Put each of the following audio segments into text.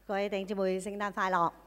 各位弟兄姊妹，聖誕快樂！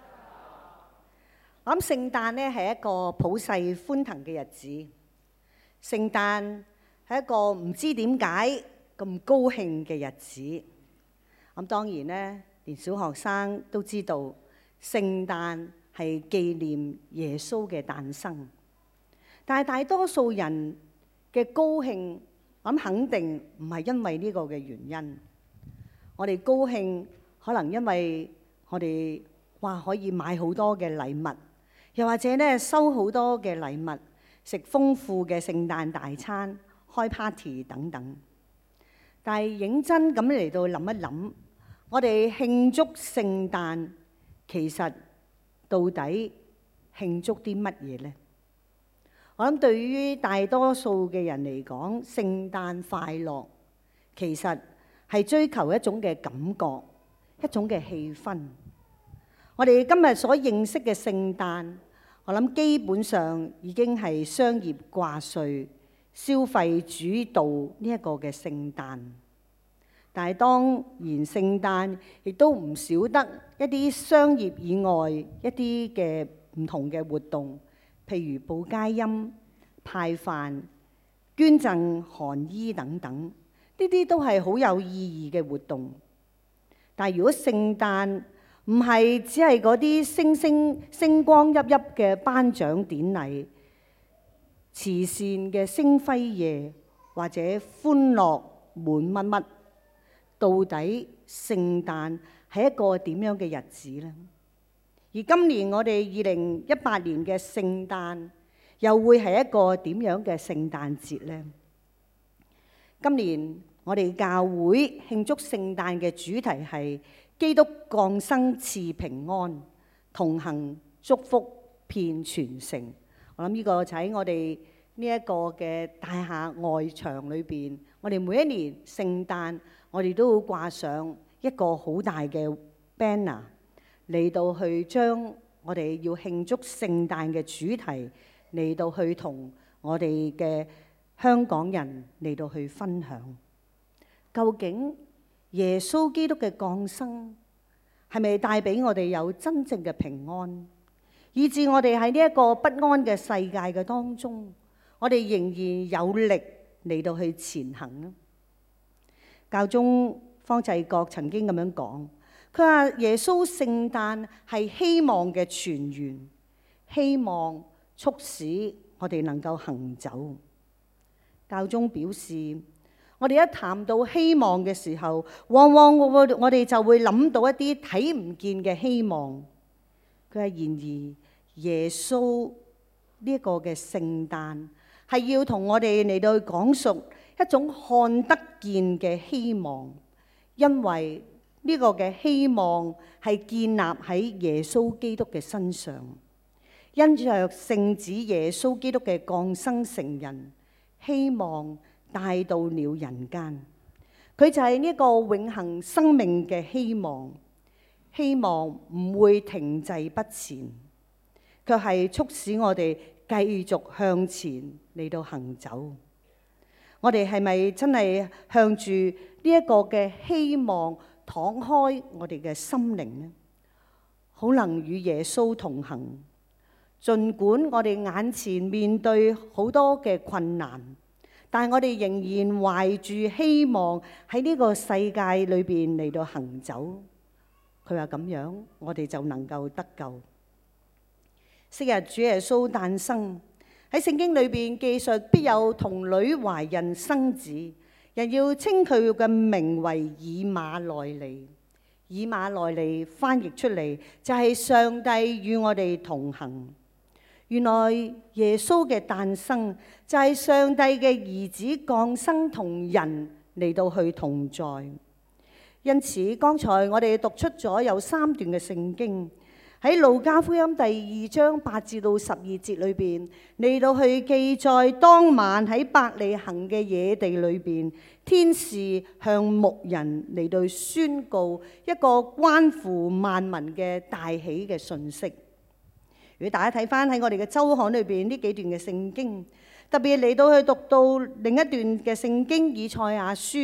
我諗聖誕呢係一個普世歡騰嘅日子，聖誕係一個唔知點解咁高興嘅日子。咁當然呢，連小學生都知道聖誕係紀念耶穌嘅誕生。但係大多數人嘅高興，我諗肯定唔係因為呢個嘅原因。我哋高興可能因為我哋可以買好多嘅禮物，又或者咧收好多嘅禮物，食豐富嘅聖誕大餐，開 party 等等。但係認真咁嚟到諗一諗，我哋慶祝聖誕其實到底慶祝啲乜嘢呢？我諗對於大多數嘅人嚟講，聖誕快樂其實係追求一種嘅感覺，一種嘅氣氛。我哋今日所認識嘅聖誕，我諗基本上已經係商業掛帥、消費主導呢一個嘅聖誕。但係當然聖誕亦都唔少得一啲商業以外一啲嘅唔同嘅活動，譬如報佳音、派飯、捐贈寒衣等等，呢啲都係好有意義嘅活動。但係如果聖誕唔係只係嗰啲星光熠熠嘅頒獎典禮、慈善嘅星輝夜或者歡樂滿乜乜，到底聖誕係一個點樣嘅日子呢？而今年我哋2018年嘅聖誕又會係一個點樣嘅聖誕節呢？今年我哋教會慶祝聖誕嘅主題係基督降生賜平安，同行祝福遍全城。我諗呢個就喺我哋呢一個嘅大廈外牆裏邊，我哋每一年聖誕我哋都會掛上一個好大嘅 banner 嚟到去將我哋要慶祝聖誕嘅主題嚟到去同我哋嘅香港人嚟到去分享。究竟耶穌基督嘅降生係咪帶俾我哋有真正嘅平安，以致我哋喺呢一個不安嘅世界嘅當中，我哋仍然有力嚟到去前行呢？教宗方濟各曾經咁樣講，佢話耶穌聖誕係希望嘅泉源，希望促使我哋能夠行走。教宗表示，我哋一談到希望嘅時候，往往我哋就會諗到一啲睇唔見嘅希望。佢話然而耶穌呢一個嘅聖誕係要同我哋嚟到講述一種看得見嘅希望，因為呢個嘅希望係建立喺耶穌基督嘅身上，因着聖子耶穌基督嘅降生成人，希望帶到了人間。佢就係呢個永恆生命嘅希望，希望唔會停滯不前，卻係促使我哋繼續向前嚟到行走。我哋係咪真係向住呢一個嘅希望敞開我哋嘅心靈呢？好能與耶穌同行，儘管我哋眼前面對好多嘅困難，但係我哋仍然懷住希望喺呢個世界裏邊嚟到行走。佢話咁樣，我哋就能夠得救。昔日主耶穌誕生，喺聖經裏邊記述，必有童女懷孕生子，人要稱佢嘅名為以馬內利。以馬內利翻譯出嚟就係上帝與我哋同行。原來耶穌嘅誕生就係上帝嘅兒子降生同人嚟到去同在。因此剛才我哋讀出咗有3段嘅聖經，喺路加福音第2章8至到12節裏邊嚟到去記載，當晚喺伯利恆嘅野地裏邊，天使向牧人嚟到宣告一個關乎萬民嘅大喜嘅訊息。如果大家睇翻喺我哋嘅週刊裏邊呢幾段嘅聖經，特別嚟到去讀到另一段嘅聖經以賽亞書，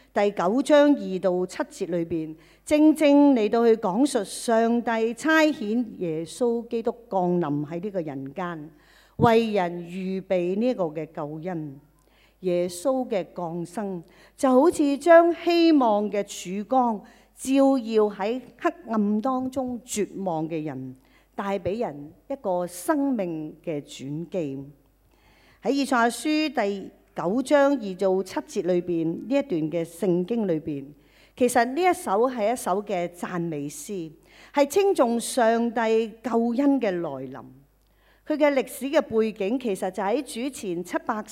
第9章2到7節裏邊，正正嚟到去講述上帝差遣耶穌基督降臨喺呢個人間，為人預備呢個嘅救恩。耶穌嘅降生就好似將希望嘅曙光照耀喺黑暗當中絕望嘅人，帶俾人一個生命嘅轉機。喺以賽亞書第9章2到7節裏邊呢一段嘅聖經裏邊，其實呢一首係一首嘅讚美詩，係稱頌上帝救恩嘅來臨。佢嘅歷史嘅背景其實就喺主前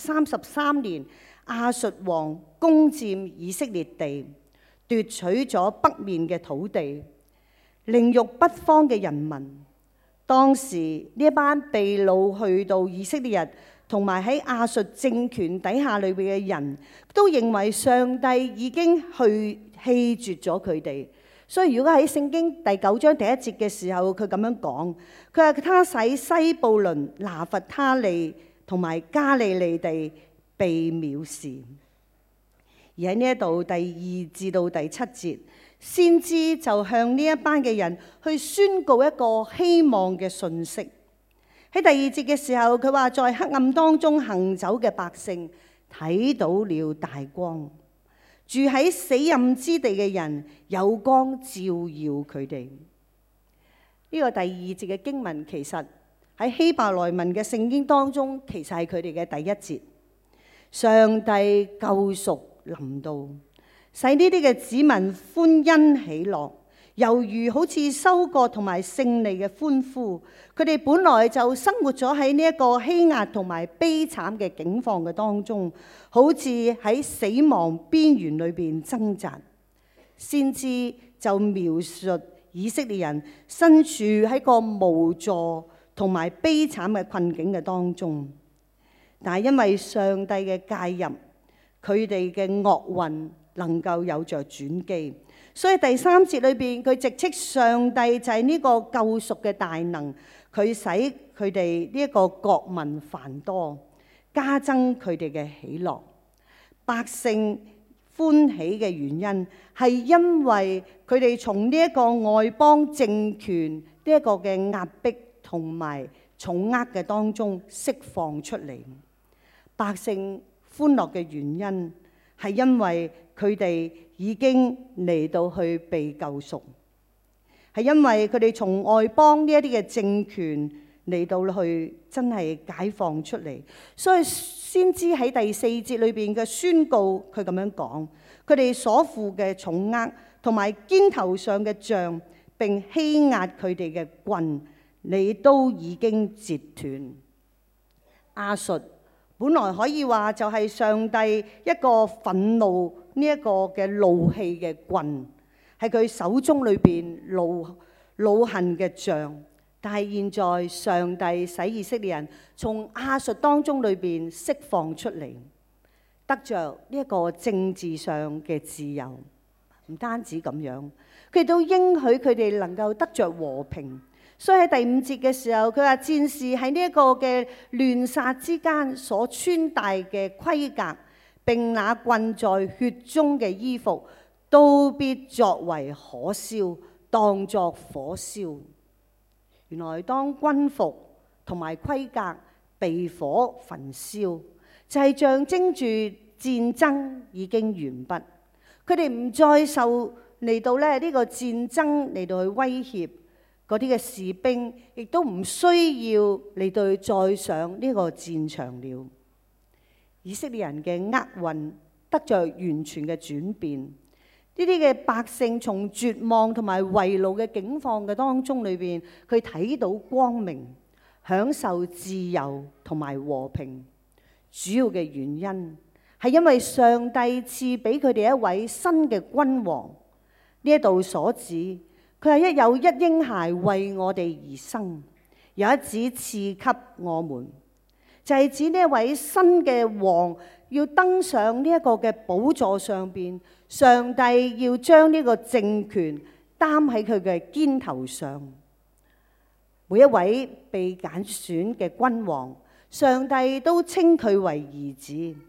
733年，亞述王攻佔以色列地，奪取咗北面嘅土地，凌辱北方嘅人民。當時呢一班被擄去到以色列人同埋喺亞述政權底下裏邊嘅人都認為上帝已經棄絕咗佢哋，所以如果喺聖經第9章第1節嘅時候，佢咁樣講，佢話他使西布倫、拿弗他利同埋加利利地被藐視。而喺呢一度第2至到第7節，先知就向呢一班嘅人去宣告一個希望嘅訊息。喺第2節嘅時候，佢話在黑暗當中行走嘅百姓睇到了大光，住喺死蔭之地嘅人有光照耀佢哋。呢個第2節嘅經文其實喺希伯來文嘅聖經當中，其實係佢哋嘅第1節。上帝救贖臨到，使呢啲嘅子民歡欣喜樂，猶如好似收割同埋勝利嘅歡呼。佢哋本來就生活咗喺呢一個欺壓同埋悲慘嘅境況嘅當中，好似喺死亡邊緣裏邊掙扎。先知就描述以色列人身處喺個無助同埋悲慘嘅困境嘅當中，但係因為上帝嘅介入，佢哋嘅厄運能夠有着轉機。所以第3節裏邊，佢直斥上帝就係呢個救贖嘅大能，佢使佢哋呢一個國民繁多，加增佢哋嘅喜樂。百姓歡喜嘅原因係因為佢哋從呢一個外邦政權呢一個嘅壓迫同埋重壓嘅當中釋放出嚟。百姓歡樂嘅原因係因為佢哋已經嚟到去被救贖，係因為佢哋從外邦呢一啲嘅政權嚟到去真係解放出嚟。所以先知喺第4節裏邊嘅宣告，佢咁樣講，佢哋所負嘅重軛同埋肩頭上嘅杖並欺壓佢哋嘅棍，你都已經截斷。亞述本來可以話就係上帝一個憤怒呢一個嘅怒氣嘅棍，係佢手中裏邊惱恨嘅杖。但係現在上帝使以色列人從亞述當中裏邊釋放出嚟，得着呢一個政治上嘅自由。唔單止咁樣，佢都應許佢哋能夠得着和平。所以喺第5節嘅時候，佢話戰士喺呢一個嘅亂殺之間所穿戴嘅盔甲，並那浸在血中嘅衣服，都必作為可燒，當作火燒。原來當軍服同埋盔甲被火焚燒，就係象徵住戰爭已經完畢。佢哋唔再受嚟到呢個戰爭嚟到去威脅。嗰啲嘅士兵亦都唔需要嚟到再上呢個戰場了。以色列人嘅厄運得着完全嘅轉變。呢啲嘅百姓從絕望同埋為奴嘅境況嘅當中裏邊，佢睇到光明，享受自由同埋和平。主要嘅原因係因為上帝賜俾佢哋一位新嘅君王。呢一度所指，佢係有一嬰孩為我哋而生，有一子賜給我們，就係指呢一位新嘅王要登上呢一個嘅寶座上邊，上帝要將呢個政權擔喺佢嘅肩頭上。每一位被揀選嘅君王，上帝都稱佢為兒子。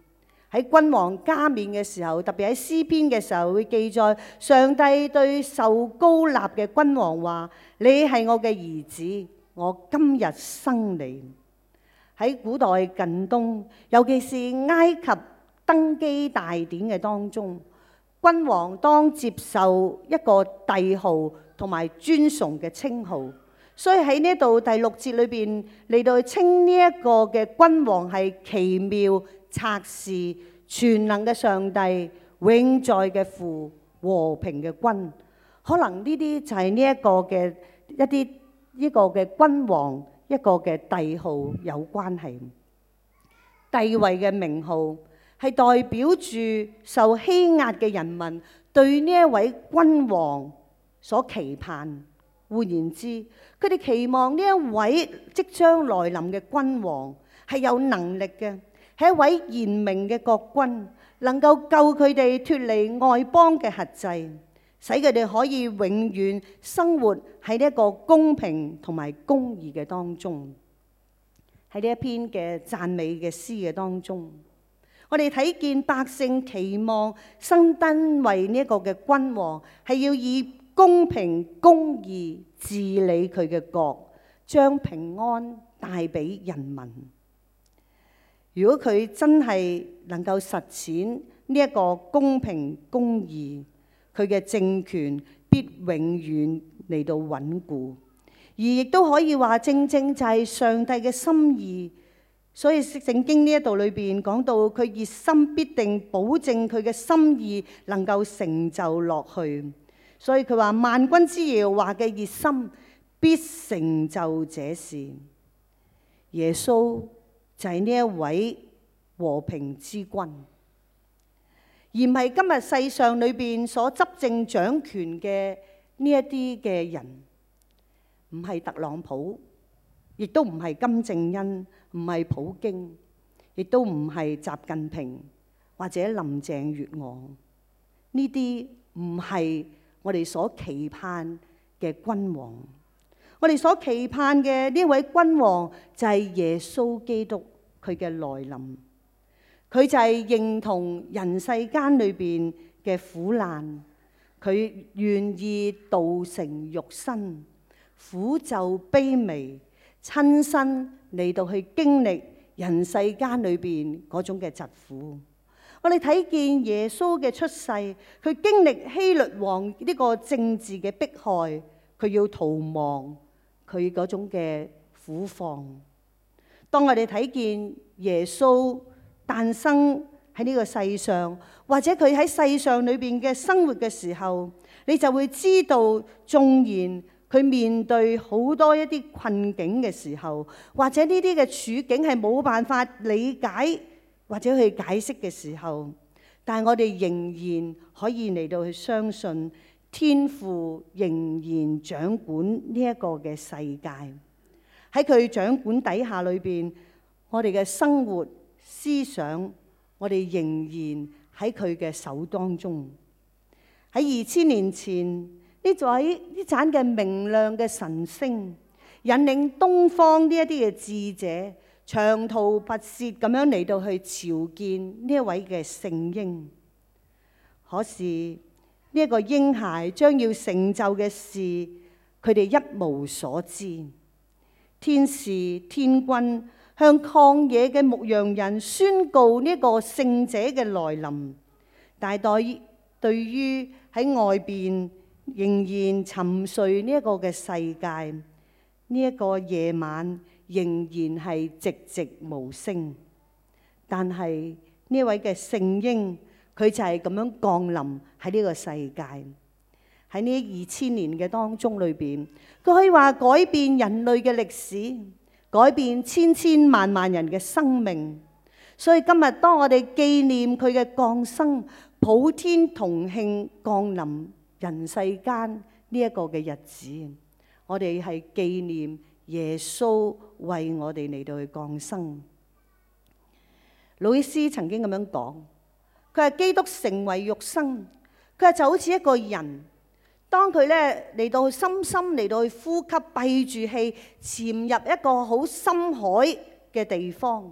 喺君王加冕嘅時候，特別喺詩篇嘅時候會記載，上帝對受膏立嘅君王話：你係我嘅兒子，我今日生你。喺古代近東，尤其是埃及登基大典嘅當中，君王當接受一個帝號同埋尊崇嘅稱號。所以喺呢度第6節裏邊嚟到稱呢一個嘅君王係奇妙、策士、全能嘅上帝、永在嘅父、和平嘅君。可能呢啲就係呢一個嘅一啲呢個嘅君王一個嘅帝號有關係。帝位嘅名號係代表住受欺壓嘅人民對呢一位君王所期盼。換言之，佢哋期望呢一位即將來臨嘅君王係有能力嘅，係一位賢明嘅國君，能夠救佢哋脫離外邦嘅轄制，使佢哋可以永遠生活喺呢一個公平同埋公義嘅當中。喺呢一篇嘅讚美嘅詩嘅當中，我哋睇見百姓期望新登位呢一個嘅君王係要以公平公義治理佢嘅國，將平安帶俾人民。如果佢真係能夠實踐呢一個公平公義，佢嘅政權必永遠嚟到穩固，而亦都可以話正正就係上帝嘅心意。所以聖經呢一度裏邊講到，佢熱心必定保證佢嘅心意能夠成就落去。所以佢話萬軍之耶和華嘅熱心必成就這事。耶穌就係呢一位和平之君，而唔係今日世上裏邊所執政掌權嘅呢一啲嘅人，唔係特朗普，亦都唔係金正恩，唔係普京，亦都唔係習近平或者林鄭月娥。呢啲唔係我哋所期盼嘅君王。我哋所期盼嘅呢位君王就係耶穌基督，佢嘅來臨。佢就係認同人世間裏邊嘅苦難，佢願意道成肉身，苦就卑微，親身嚟到去經歷人世間裏邊嗰種嘅疾苦。我哋睇見耶穌嘅出世，佢經歷希律王呢個政治嘅迫害，佢要逃亡，佢嗰種嘅苦況。當我哋睇見耶穌誕生喺呢個世上，或者佢喺世上裏邊嘅生活嘅時候，你就會知道，縱然佢面對好多一啲困境嘅時候，或者呢啲嘅處境係冇辦法理解或者去解釋嘅時候，但係我哋仍然可以嚟到去相信天父仍然掌管呢一個嘅世界。喺佢掌管底下裏邊，我哋嘅生活思想，我哋仍然喺佢嘅手當中。喺2000年前，呢盞嘅明亮嘅晨星，引領東方呢一啲嘅智者長途跋涉咁樣嚟到去朝見呢一位嘅聖嬰。可是呢一個嬰孩將要成就嘅事，佢哋一無所知。天使天軍向曠野嘅牧羊人宣告呢個聖者嘅來臨，但係對於喺外邊仍然沉睡呢一個嘅世界，呢一個夜晚仍然係寂寂無聲。但係呢位嘅聖嬰，佢就係咁樣降臨喺呢個世界。喺呢2000年嘅當中裏邊，佢可以話改變人類嘅歷史，改變千千萬萬人嘅生命。所以今日當我哋紀念佢嘅降生，普天同慶降臨人世間呢一個嘅日子，我哋係紀念耶穌為我哋嚟到去降生。魯伊斯曾經咁樣講，佢係基督成為肉身，佢係就好似一個人，當佢咧嚟到深深嚟到去呼吸，閉住氣潛入一個好深海嘅地方，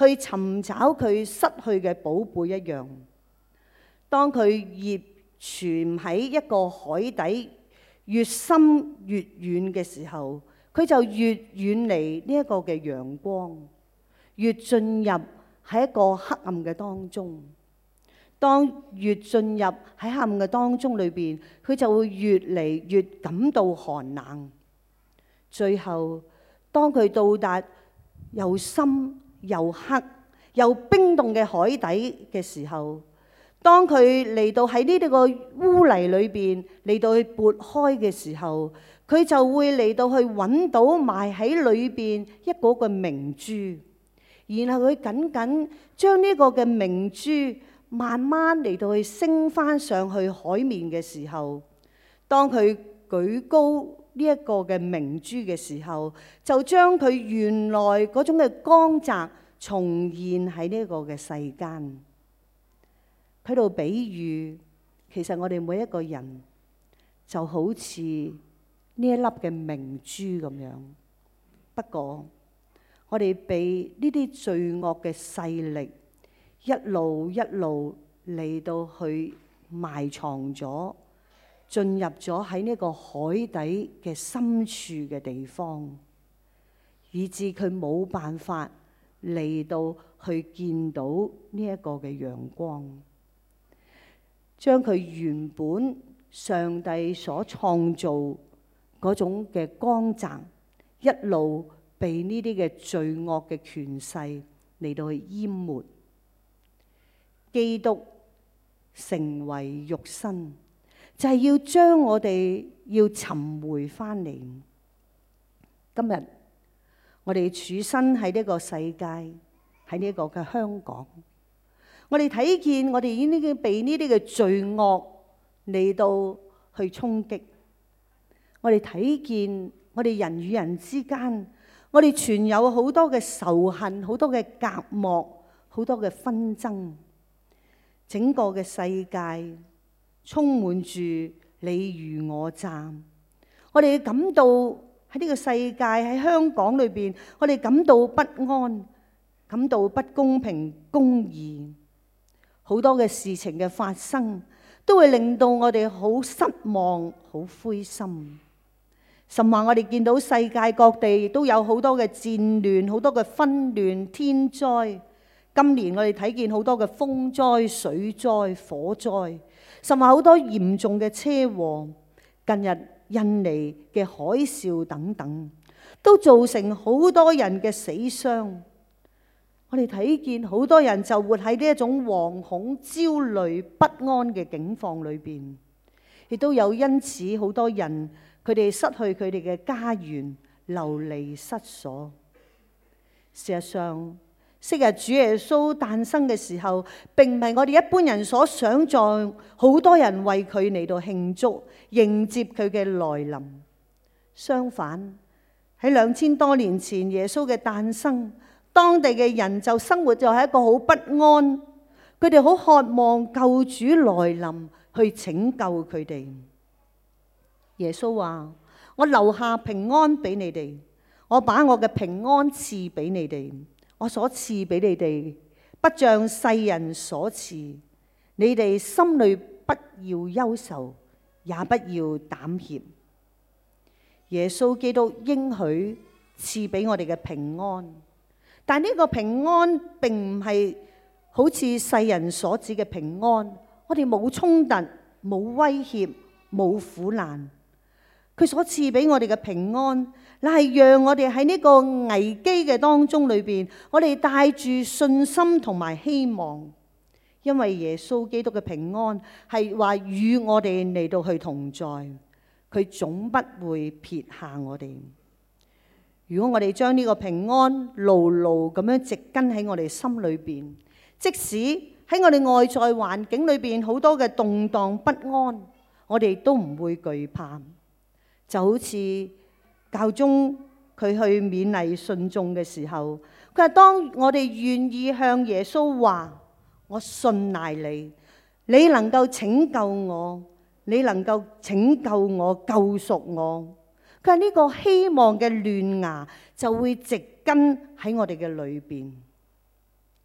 去尋找佢失去嘅寶貝一樣。當佢越潛喺一個海底越深越遠嘅時候，佢就越遠離呢一個嘅陽光，越進入喺一個黑暗嘅當中。當越進入喺黑暗嘅當中裏邊，佢就會越嚟越感到寒冷。最後，當佢到達又深又黑又冰凍嘅海底嘅時候，當佢嚟到喺呢啲個污泥裏邊嚟到去撥開嘅時候，佢就會嚟到去揾到埋喺裏邊一個嘅明珠，然後佢緊緊將呢個嘅明珠慢慢嚟到去升翻上去海面嘅時候，當佢舉高呢一個嘅明珠嘅時候，就將佢原來嗰種嘅光澤重現喺呢個嘅世間。喺度比喻，其實我哋每一個人就好似呢一粒嘅明珠咁樣。不過我哋被呢啲罪惡嘅勢力一路嚟到去埋藏咗，進入咗喺呢個海底嘅深處嘅地方，以致佢冇辦法嚟到去見到呢一個嘅陽光，將佢原本上帝所創造嗰種嘅光澤，一路被呢啲嘅罪惡嘅權勢嚟到去淹沒。基督成為肉身，就係要將我哋要尋回翻嚟。今日我哋處身喺呢個世界，喺呢個嘅香港，我哋睇見我哋已經被呢啲嘅罪惡嚟到去衝擊。我哋睇見我哋人與人之間，我哋存有好多嘅仇恨，好多嘅隔膜，好多嘅紛爭。整個嘅世界充滿住你虞我詐，我哋感到喺呢個世界喺香港裏邊，我哋感到不安，感到不公平公義，好多嘅事情嘅發生都會令到我哋好失望、好灰心。甚至我哋見到世界各地都有好多嘅戰亂、好多嘅紛亂、天災。今年我哋睇見好多嘅風災、水災、火災，甚至好多嚴重嘅車禍。近日印尼嘅海嘯等等，都造成好多人嘅死傷。我哋睇見好多人就活喺呢一種惶恐、焦慮、不安嘅境況裏邊，亦都有因此好多人佢哋失去佢哋嘅家園，流離失所。事實上，昔日主耶穌誕生嘅時候，並唔係我哋一般人所想像，好多人為佢嚟到慶祝，迎接佢嘅來臨。相反，喺2000多年前耶穌嘅誕生，當地嘅人就生活就係一個好不安，佢哋好渴望救主來臨去拯救佢哋。耶穌話：我留下平安俾你哋，我把我嘅平安賜俾你哋。我所賜俾你哋，不像世人所賜。你哋心裏不要憂愁，也不要膽怯。耶穌基督應許賜俾我哋嘅平安，但呢個平安並唔係好似世人所指嘅平安。我哋冇衝突，冇威脅，冇苦難。佢所賜俾我哋嘅平安，乃係讓我哋喺呢個危機嘅當中裏邊，我哋帶住信心同埋希望，因為耶穌基督嘅平安係話與我哋嚟到去同在，佢總不會撇下我哋。如果我哋將呢個平安牢牢咁樣植根喺我哋心裏邊，即使喺我哋外在環境裏邊好多嘅動盪不安，我哋都唔會懼怕。就好似教宗佢去勉勵信眾嘅時候，佢話：當我哋願意向耶穌話我信賴你，你能夠拯救我，你能夠拯救我、救贖我，佢話呢個希望嘅嫩芽就會植根喺我哋嘅裏邊。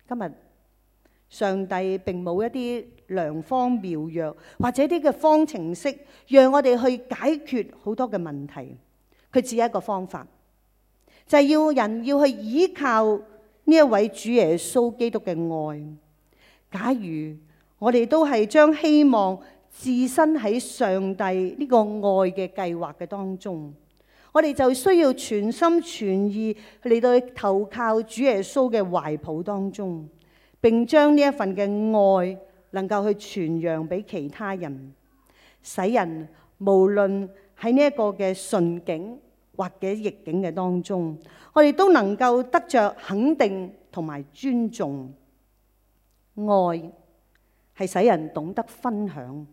今日上帝並冇一啲良方妙藥或者啲嘅方程式，讓我哋去解決好多嘅問題。佢只有一個方法，就係要人要去依靠呢一位主耶穌基督嘅愛。假如我哋都係將希望置身喺上帝呢個愛嘅計劃嘅當中，我哋就需要全心全意嚟到去投靠主耶穌嘅懷抱當中，並將呢一份嘅愛能夠去傳揚俾其他人，使人無論喺呢一個嘅順境或者逆境嘅當中，我哋都能夠得着肯定同埋尊重。愛係使人懂得分享，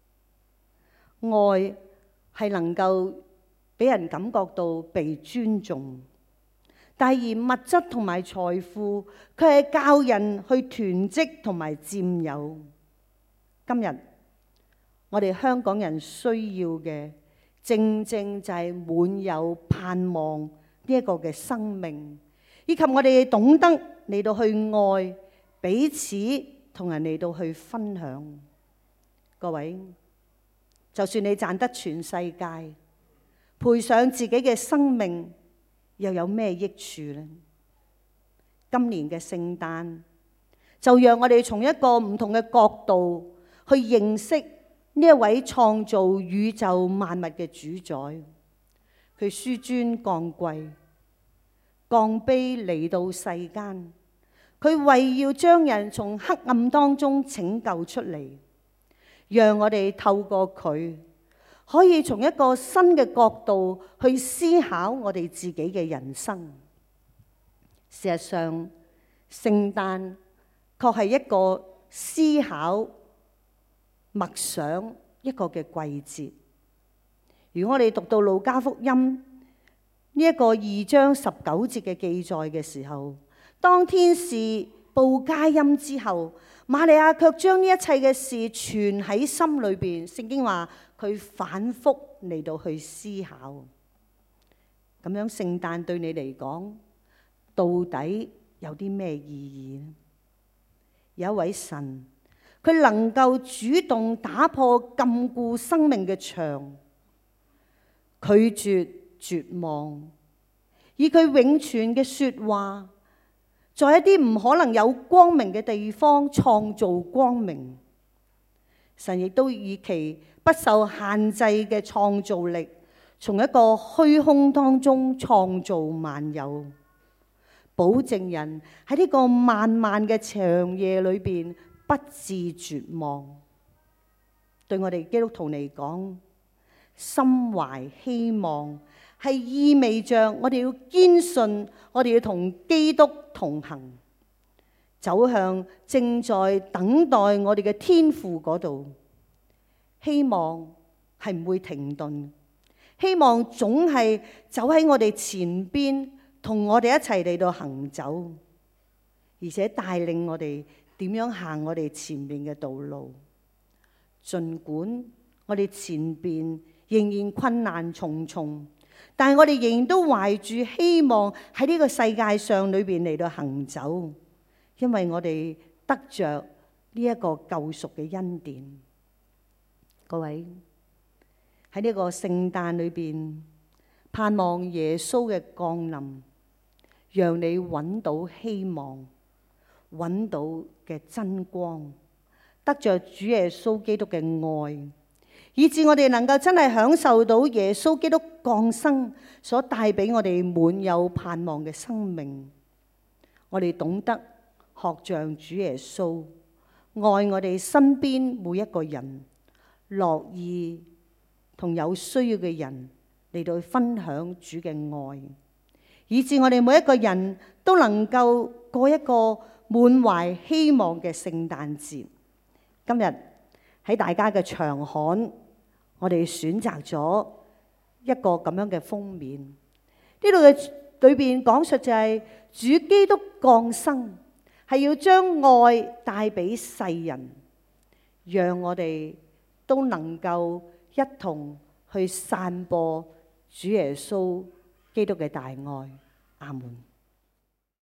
愛係能夠俾人感覺到被尊重。但係而物質同埋財富，佢係教人去囤積同埋佔有。今日我哋香港人需要嘅，正正就係滿有盼望呢一個嘅生命，以及我哋懂得嚟到去愛彼此，同人嚟到去分享。各位，就算你賺得全世界，賠上自己嘅生命，又有咩益處呢？今年嘅聖誕，就讓我哋從一個唔同嘅角度去認識呢一位創造宇宙萬物嘅主宰。佢紆尊降貴，降卑嚟到世間，佢為要將人從黑暗當中拯救出嚟，讓我哋透過佢，可以從一個新嘅角度去思考我哋自己嘅人生。事實上，聖誕確係一個思考、默想一個嘅季節。如果我哋讀到路加福音呢一個2章19節嘅記載嘅時候，當天使報佳音之後，瑪利亞卻將呢一切嘅事存喺心裏邊。聖經話佢反覆嚟到去思考。咁樣聖誕對你嚟講，到底有啲咩意義呢？有一位神，佢能夠主動打破禁錮生命嘅牆，拒絕絕望，以佢永存嘅說話，在一啲唔可能有光明嘅地方創造光明。神亦都以其不受限制嘅創造力，從一個虛空當中創造萬有，保證人喺呢個漫漫嘅長夜裏邊不致絕望。對我哋基督徒嚟講，心懷希望係意味着我哋要堅信，我哋要同基督同行，走向正在等待我哋嘅天父嗰度。希望係唔會停頓，希望總係走喺我哋前邊，同我哋一齊嚟到行走，而且帶領我哋點樣行我哋前面嘅道路。儘管我哋前邊仍然困難重重，但係我哋仍然都懷住希望喺呢個世界上裏邊嚟到行走，因為我哋得着呢一個救贖嘅恩典。各位，喺呢個聖誕裏邊，盼望耶穌嘅降臨，讓你揾到希望，揾到嘅真光，得着主耶穌基督嘅愛，以致我哋能夠真係享受到耶穌基督降生所帶俾我哋滿有盼望嘅生命。我哋懂得學像主耶穌，愛我哋身邊每一個人，樂意同有需要嘅人嚟到分享主嘅愛，以致我哋每一個人都能夠過一個滿懷希望嘅聖誕節。今日喺大家嘅長刊，我哋選擇咗一個咁樣嘅封面。呢度嘅裏邊講述就係主基督降生，係要將愛帶俾世人，讓我哋都能夠一同去散播主耶穌基督嘅大愛。阿門。